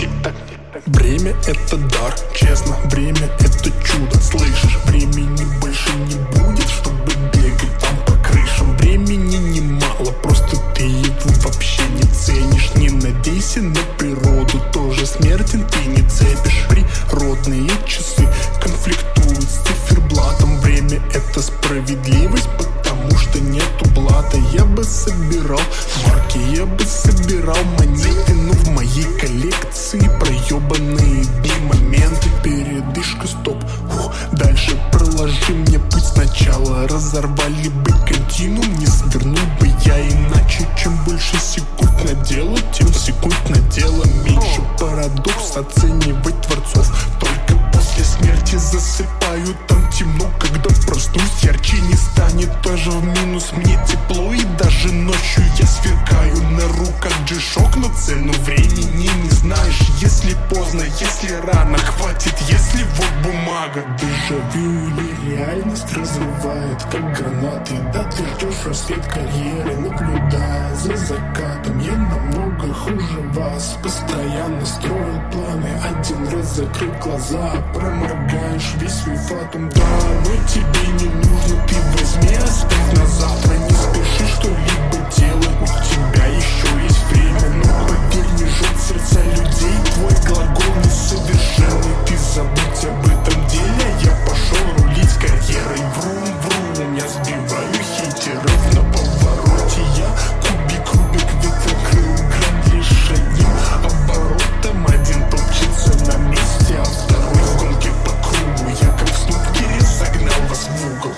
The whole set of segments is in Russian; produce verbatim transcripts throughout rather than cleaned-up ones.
тик-так. Время — это дар, честно, время — это чудо. Слышишь, времени больше не будет, чтобы бегать там по крышам. Времени немало, просто ты его вообще не ценишь. Не надейся на природу, тоже смертен ты не цепишь. Природные часы конфликтуют с циферблатом. Время — это справедливость, потому что нету блата. Я бы собирал марки, я бы собирал монеты, но в моей коллекции проебанные би-моменты. Передышка, стоп, ух, дальше проложи мне путь сначала. Разорвали бы континуум, не свернул бы я иначе. Чем больше секунд на дело, тем секунд на дело меньше. Парадокс оценивать творцов только после смерти. Засыпаю, там темно, когда проснусь, ярче не станет. Тоже в минус, мне тепло, и даже ночью я сверкаю. На руках G-Shock, но цену времени не знаешь. Если поздно, если рано, хватит, если вот бумага. Дежавю или реальность разрывает, как гранаты. Да ты ждешь рассвет карьеры, наблюдая за закатом. Я намного хуже вас, постоянно строил планы. Один раз закрыв глаза, проморгаешь весь свой фатум. Да, но тебе не нужно, ты возьми, оставь на завтра. Не спеши что-либо делать, у тебя еще есть время. Но поверь, не жжет сердца людей твой глагол несовершенный. Ты забудь об этом деле, я пошел рулить карьерой. Врум-врум, я сбиваю хейтеров на повороте. Я кубик, рубик, ветрокрыл, гранд лишь одним оборотом. Один топчется на месте, а второй в гонке по кругу. Я как снупкери загнал вас в угол.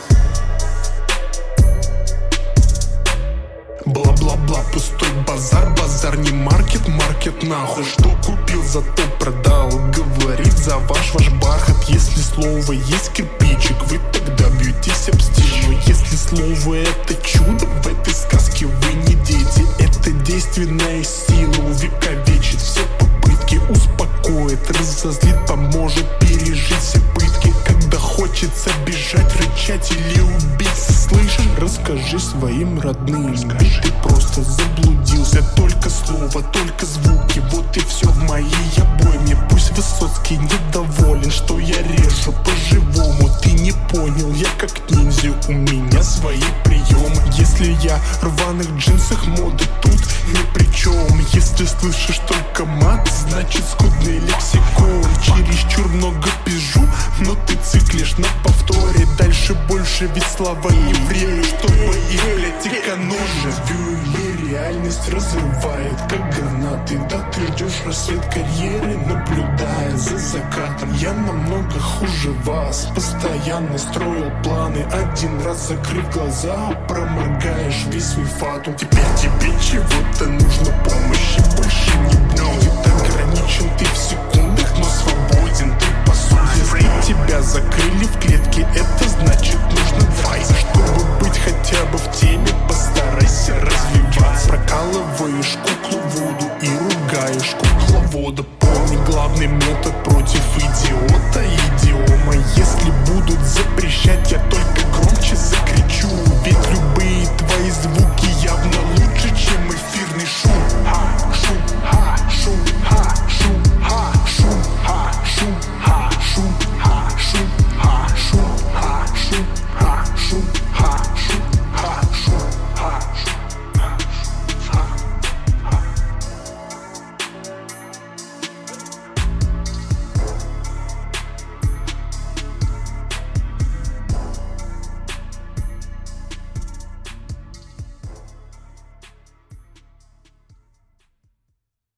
Бла-бла-бла, пустой базар, базар не маркет, маркет нахуй. Что купил, зато продал, говорит за ваш ваш бархат. Если слово есть кирпичик, вы тогда бьетесь об стиль. Но если слово это чудо, в этой сказке вы не дети. Это действенная сила, увековечит все попытки. Успокоит, разозлит, поможет пережить все пытки. Когда хочется бежать, рычать или убиться, слышишь? Расскажи своим родным, ведь ты просто заблудился. Только слово, только звуки, вот и все в моей обойме. Пусть Высоцкий недоволен, что я режу по-живому. Ты не понял, я как ниндзя, у меня свои приемы. Если я в рваных джинсах, мода тут ни при чем. Если слышишь только мат, значит скудный лексикон. Чересчур много пизжу, но ты циклишь на повторе. Дальше больше, ведь слова не время, чтобы их, блять, экономить. Или реальность разрывает, как гранаты. Да ты ждешь рассвет карьеры, наблюдая за закатом. Я намного хуже вас, постоянно строил планы. Один раз закрыв глаза, проморгаешь весь свой фатум. Теперь тебе чего-то нужно, помощи больше не будет. Ограничен ты в секундах, но свободен ты по сути. Если тебя закрыли в клетке, это значит нужно драйв. Чтобы быть хотя бы в теме, постарайся развиваться. Прокалываешь куклу воду и ругаешь кукловода. Помни, главный метод против идиота идиома. Если будут запрещать, я только громче закричу. Ведь любые твои звуки явно